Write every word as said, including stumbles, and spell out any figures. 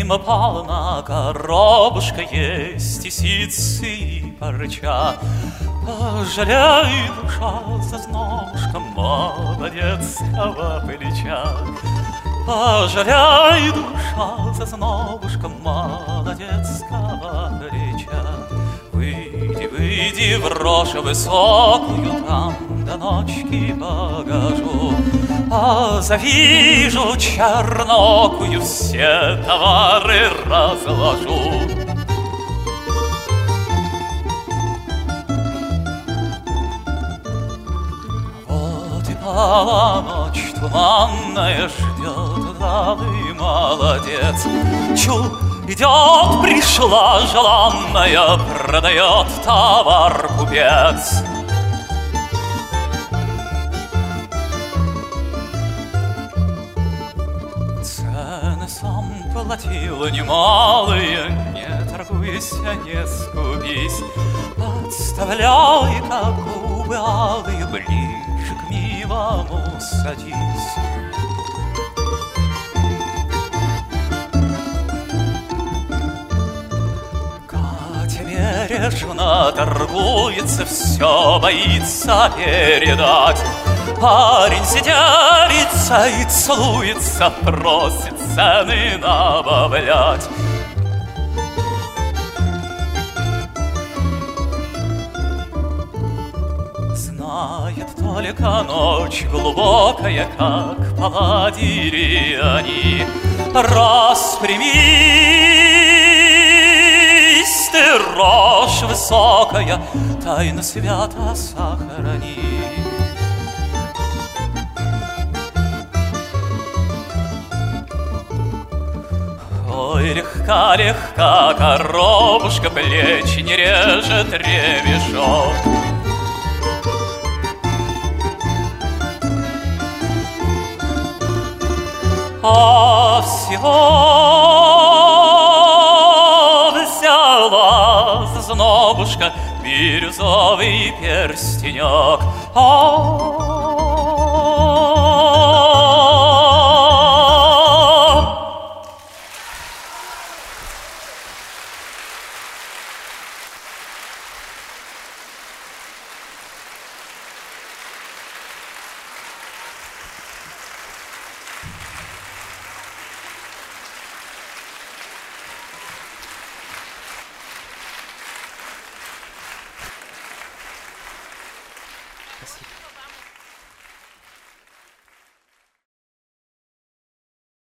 полна коробушка есть, и сицы, и парча. Пожалей, душа, зазнобушка молодецкого плеча. Пожалей, душа, зазнобушка молодецкого плеча. Выйди, выйди в рожь высокую, там до ночки погожу. А завижу чернокую, все товары разложу. Вот и полночь туманная ждет, далый молодец. Чу, идет, пришла желанная, продает товар купец. Цены сам платил немалые, не торгуйся, не скупись. Подставляй, как губы алые, ближе к милому садись. Катя бережно торгуется, все боится передать. Парень сиделится и целуется, просит цены набавлять. Знает только ночь глубокая, как поладили они. Распрямись ты, рожь высокая, тайну свято сохрани. Ой, легка-легка коробушка, плечи не режет ремешок. А всего взяла зазнобушка бирюзовый перстенек. А Спасибо.